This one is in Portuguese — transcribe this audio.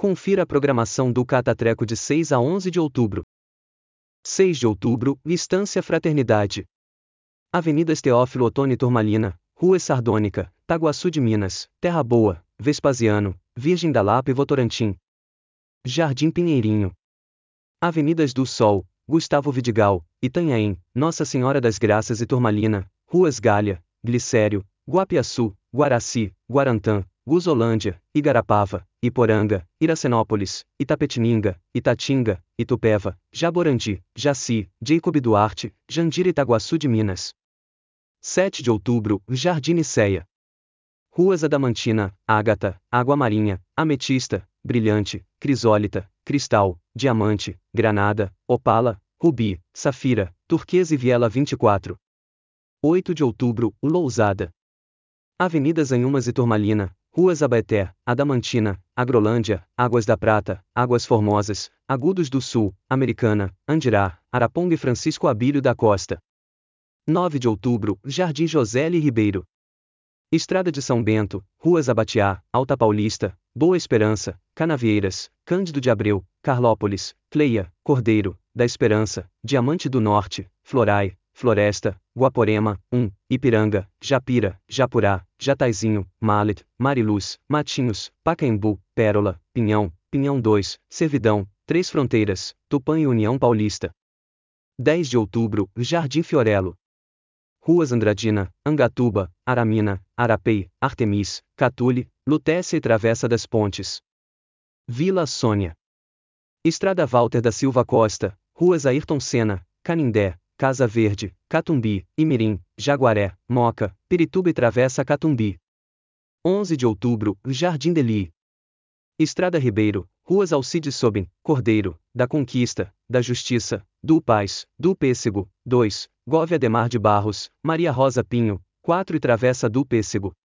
Confira a programação do Catatreco de 6 a 11 de outubro. 6 de outubro, Estância Fraternidade. Avenidas Teófilo Otoni Turmalina, Rua Sardônica, Taguaçu de Minas, Terra Boa, Vespasiano, Virgem da Lapa e Votorantim. Jardim Pinheirinho. Avenidas do Sol, Gustavo Vidigal, Itanhaém, Nossa Senhora das Graças e Turmalina, Ruas Galha, Glicério, Guapiaçu, Guaraci, Guarantã, Guzolândia, Igarapava, Iporanga, Iracenópolis, Itapetininga, Itatinga, Itupeva, Jaborandi, Jaci, Jacob Duarte, Jandira Itaguaçu de Minas. 7 de outubro, Jardim Nicéia. Ruas Adamantina, Ágata, Água Marinha, Ametista, Brilhante, Crisólita, Cristal, Diamante, Granada, Opala, Rubi, Safira, Turquesa e Viela 24. 8 de outubro, Lousada. Avenidas Anhumas e Turmalina, Ruas Abaeté, Adamantina, Agrolândia, Águas da Prata, Águas Formosas, Agudos do Sul, Americana, Andirá, Araponga e Francisco Abílio da Costa. 9 de outubro, Jardim José L. Ribeiro. Estrada de São Bento, Ruas Abatiá, Alta Paulista, Boa Esperança, Canavieiras, Cândido de Abreu, Carlópolis, Cleia, Cordeiro, da Esperança, Diamante do Norte, Florai, Floresta, Guaporema, Ipiranga, Japira, Japurá, Jataizinho, Malet, Mariluz, Matinhos, Pacaembu, Pérola, Pinhão, Pinhão 2, Servidão, Três Fronteiras, Tupã e União Paulista. 10 de outubro, Jardim Fiorello. Ruas Andradina, Angatuba, Aramina, Arapei, Artemis, Catule, Lutécia e Travessa das Pontes. Vila Sônia. Estrada Walter da Silva Costa, Ruas Ayrton Senna, Canindé, Casa Verde, Catumbi, Imirim, Jaguaré, Moca, Pirituba e Travessa Catumbi. 11 de outubro, Jardim Deli. Estrada Ribeiro, Ruas Alcides Sobem, Cordeiro, da Conquista, da Justiça, do Paz, do Pêssego, 2, Gove Ademar de Barros, Maria Rosa Pinho, 4 e Travessa do Pêssego.